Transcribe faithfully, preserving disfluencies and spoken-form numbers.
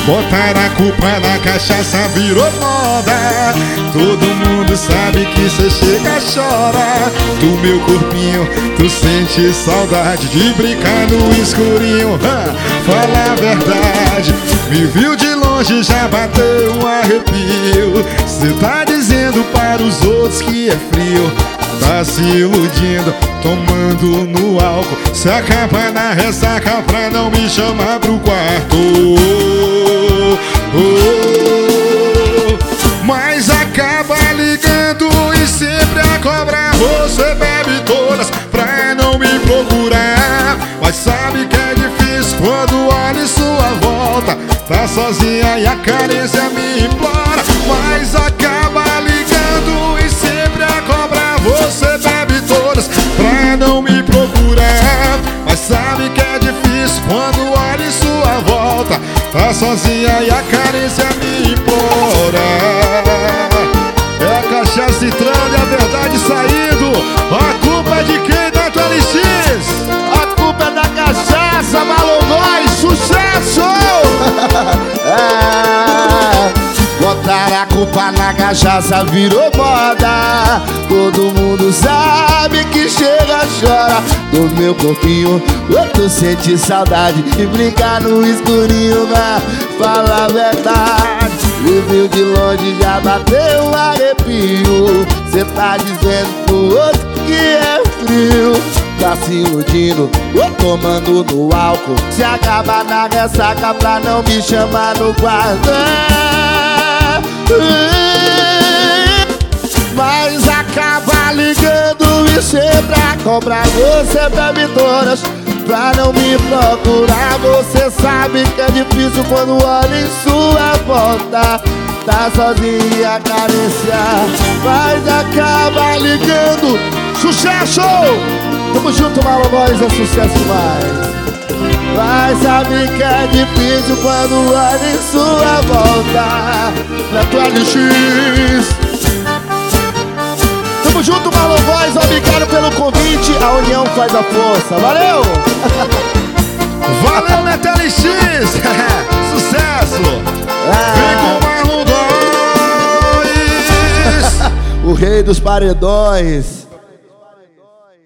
Botar a culpa na cachaça virou moda. Todo mundo sabe que cê chega e chora. Do meu corpinho tu sente saudade de brincar no escurinho. Ha, fala a verdade. Me viu de longe, já bateu um arrepio. Cê tá dizendo para os outros que é frio. Tá se iludindo, tomando no álcool. Se acaba na ressaca pra não me chamar pro quarto. Oh, oh. Mas acaba ligando e sempre a cobrar. Você bebe todas pra não me procurar. Mas sabe que é difícil quando olha em sua volta. Tá sozinha e a carência me implora. Mas acaba ligando e sempre a cobrar. Você bebe todas pra não me procurar. Mas sabe que é difícil quando olha em sua volta. Tá sozinha e a carência me implora. É a cachaça entrando e a verdade saindo. A culpa é de quem, Neto L X? A culpa é da cachaça, Malongói, sucesso! É. Botar a culpa na cachaça virou moda. Todo mundo sabe que chega, chora. Do meu corpinho, outro sente saudade de brincar no escurinho, né? Fala a verdade. Me viu de longe, já bateu um arrepio. Cê tá dizendo pro outro que é frio. Tá se iludindo, ou tomando no álcool. Se acaba na ressaca pra não me chamar no quarto. Mas acaba ligando e sempre a cobrar. Você bebe todas pra não me procurar. Você sabe que é difícil quando olha em sua volta. Tá sozinha e a carência, mas acaba ligando. Sucesso! Tamo junto, Malongóis, é sucesso demais. Mas sabe que é difícil quando olha em sua volta. Neto L X. Tamo junto, Malongóis, obrigado pelo convite. A união faz a força, valeu! Valeu, Neto L X. Sucesso! É. Vem com o Malongóis. O rei dos paredões.